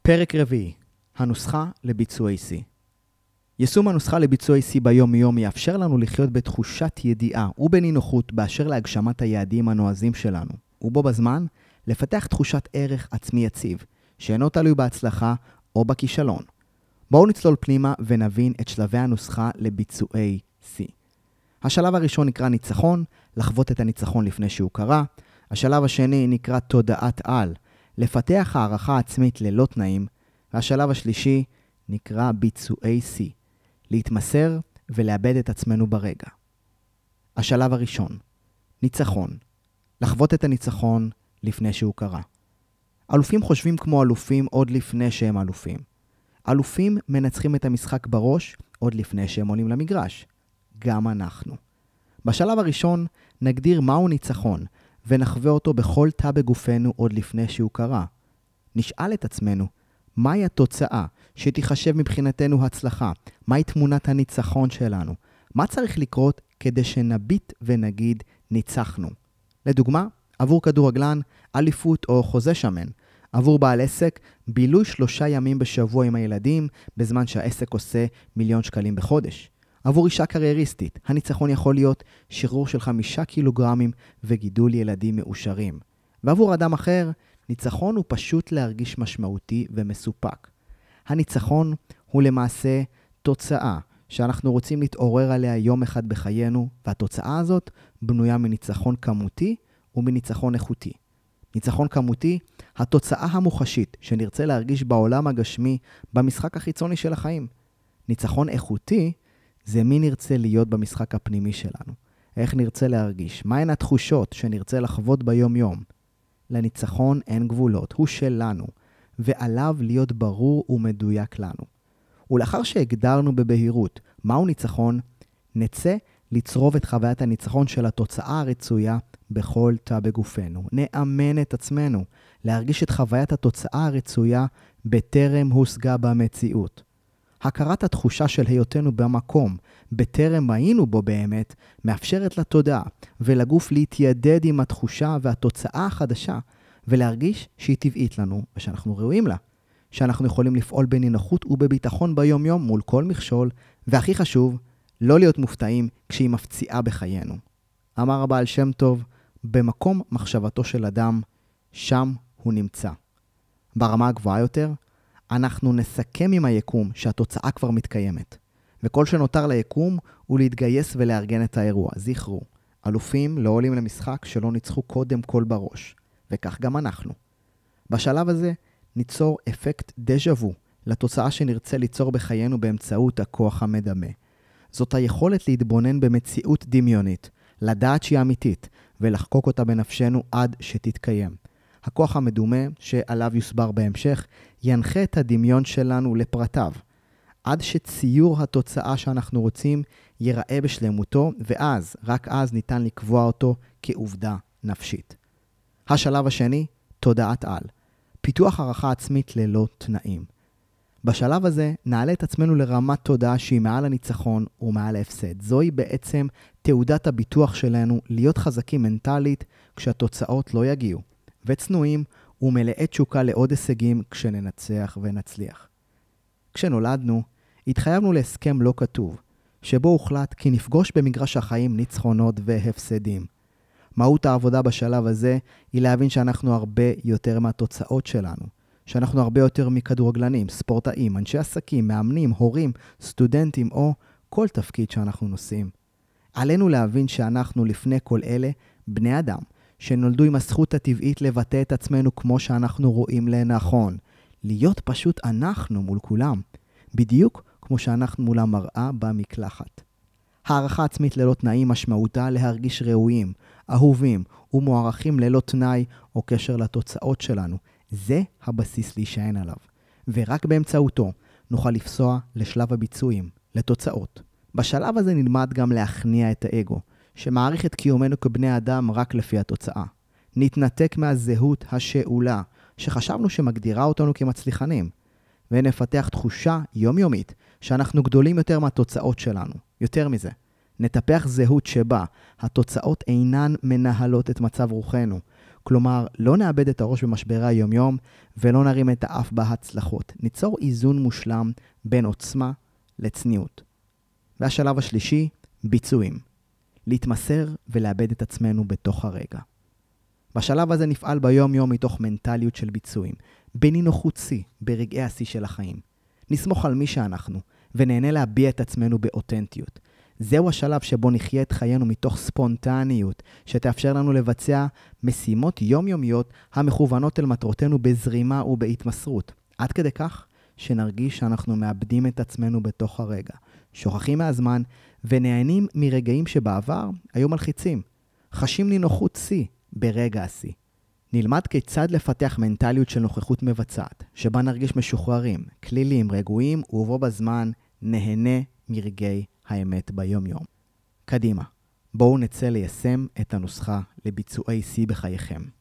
פרק רביעי, הנוסחה לביצועי C. יישום הנוסחה לביצועי C ביום-יום יאפשר לנו לחיות בתחושת ידיעה ובנינוחות באשר להגשמת היעדים הנועזים שלנו, ובו בזמן לפתח תחושת ערך עצמי יציב, שאינו תלוי בהצלחה או בכישלון. בואו נצלול פנימה ונבין את שלבי הנוסחה לביצועי C. השלב הראשון נקרא ניצחון, לחוות את הניצחון לפני שהוא קרה. השלב השני נקרא תודעת על, לפתח הערכה עצמית ללא תנאים. והשלב השלישי נקרא ביצועי C, להתמסר ולאבד את עצמנו ברגע. השלב הראשון, ניצחון, לחוות את הניצחון לפני שהוא קרה. אלופים חושבים כמו אלופים עוד לפני שהם אלופים. אלופים מנצחים את המשחק בראש עוד לפני שהם עולים למגרש. גם אנחנו. בשלב הראשון נגדיר מהו ניצחון, ונחווה אותו בכל תא בגופנו עוד לפני שהוא קרה. נשאל את עצמנו, מהי התוצאה שתיחשב מבחינתנו הצלחה? מהי תמונת הניצחון שלנו? מה צריך לקרות כדי שנביט ונגיד ניצחנו? לדוגמה, עבור כדורגלן, אליפות או חוזה שמן. עבור בעל עסק, בילוי 3 ימים בשבוע עם הילדים, בזמן שהעסק עושה 1,000,000 שקלים בחודש. עבור אישה קרייריסטית, הניצחון יכול להיות שחרור של 5 קילוגרמים וגידול ילדים מאושרים. ועבור אדם אחר, ניצחון הוא פשוט להרגיש משמעותי ומסופק. הניצחון הוא למעשה תוצאה שאנחנו רוצים להתעורר עליה יום אחד בחיינו, והתוצאה הזאת בנויה מניצחון כמותי ומניצחון איכותי. ניצחון כמותי, התוצאה המוחשית שנרצה להרגיש בעולם הגשמי במשחק החיצוני של החיים. ניצחון איכותי זה מי נרצה להיות במשחק הפנימי שלנו. איך נרצה להרגיש, מהן התחושות שנרצה לחוות ביום-יום. לניצחון אין גבולות, הוא שלנו, ועליו להיות ברור ומדויק לנו. ולאחר שהגדרנו בבהירות מהו ניצחון, נצא לצרוב את חוויית הניצחון של התוצאה הרצויה בכל תא בגופנו. נאמן את עצמנו להרגיש את חוויית התוצאה הרצויה בטרם הושגה במציאות. הכרת התחושה של היותנו במקום, בטרם היינו בו באמת, מאפשרת לתודעה ולגוף להתיידד עם התחושה והתוצאה החדשה, ולהרגיש שהיא טבעית לנו ושאנחנו ראויים לה. שאנחנו יכולים לפעול בנינוחות ובביטחון ביום-יום מול כל מכשול, והכי חשוב, לא להיות מופתעים כשהיא מפציעה בחיינו. אמר הבעל שם טוב, במקום מחשבתו של אדם, שם הוא נמצא. ברמה הגבוהה יותר, אנחנו נסכם עם היקום שהתוצאה כבר מתקיימת. וכל שנותר ליקום הוא להתגייס ולארגן את האירוע. זכרו, אלופים לא עולים למשחק שלא ניצחו קודם כל בראש. וכך גם אנחנו. בשלב הזה ניצור אפקט דז'ה וו לתוצאה שנרצה ליצור בחיינו באמצעות הכוח המדמה. זאת היכולת להתבונן במציאות דמיונית, לדעת שהיא אמיתית, ולחקוק אותה בנפשנו עד שתתקיים. הכוח המדומה, שעליו יוסבר בהמשך, ינחה את הדמיון שלנו לפרטיו, עד שציור התוצאה שאנחנו רוצים ייראה בשלמותו, ואז, רק אז ניתן לקבוע אותו כעובדה נפשית. השלב השני, תודעת על. פיתוח הערכה עצמית ללא תנאים. בשלב הזה נעלה את עצמנו לרמת תודעה שהיא מעל הניצחון ומעל ההפסד. זוהי בעצם תעודת הביטוח שלנו להיות חזקים מנטלית כשהתוצאות לא יגיעו, וצנועים ומלאי תשוקה לעוד הישגים כשננצח ונצליח. כשנולדנו, התחייבנו להסכם לא כתוב, שבו הוחלט כי נפגוש במגרש החיים ניצחונות והפסדים. מהות העבודה בשלב הזה היא להבין שאנחנו הרבה יותר מהתוצאות שלנו, שאנחנו הרבה יותר מכדורגלנים, ספורטאים, אנשי עסקים, מאמנים, הורים, סטודנטים או כל תפקיד שאנחנו נושאים. עלינו להבין שאנחנו לפני כל אלה בני אדם, שנולדו עם הזכות הטבעית לבטא את עצמנו כמו שאנחנו רואים לנכון. להיות פשוט אנחנו מול כולם, בדיוק כמו שאנחנו מול המראה במקלחת. הערכה עצמית ללא תנאים משמעותה להרגיש ראויים, אהובים ומוערכים ללא תנאי או קשר לתוצאות שלנו. זה הבסיס להישען עליו, ורק באמצעותו נוכל לפסוע לשלב הביצועים, לתוצאות. בשלב הזה נלמד גם להכניע את האגו, שמעריך את קיומנו כבני אדם רק לפי התוצאה. נתנתק מהזהות השאולה, שחשבנו שמגדירה אותנו כמצליחנים, ונפתח תחושה יומיומית שאנחנו גדולים יותר מהתוצאות שלנו. יותר מזה, נטפח זהות שבה התוצאות אינן מנהלות את מצב רוחנו. כלומר, לא נאבד את הראש במשברי היומיום ולא נרים את האף בהצלחות. ניצור איזון מושלם בין עוצמה לצניעות. והשלב השלישי, ביצועים. להתמסר ולאבד את עצמנו בתוך הרגע. בשלב הזה נפעל ביום יום מתוך מנטליות של ביצועים, בנינוחות שיא, ברגעי השיא של החיים. נסמוך על מי שאנחנו, ונהנה להביע את עצמנו באותנטיות. זהו השלב שבו נחיה את חיינו מתוך ספונטניות, שתאפשר לנו לבצע משימות יומיומיות המכוונות אל מטרותינו בזרימה ובהתמסרות. עד כדי כך שנרגיש שאנחנו מאבדים את עצמנו בתוך הרגע, שוכחים מהזמן ונהנים מרגעים שבעבר היו מלחיצים. חשים נינוחות שיא ברגע השיא. נלמד כיצד לפתח מנטליות של נוכחות מבצעת, שבה נרגיש משוחררים, כלילים, רגועים, ובו בזמן נהנה מרגעי האמת ביום יום. קדימה, בואו נצא ליישם את הנוסחה לביצועי שיא בחייכם.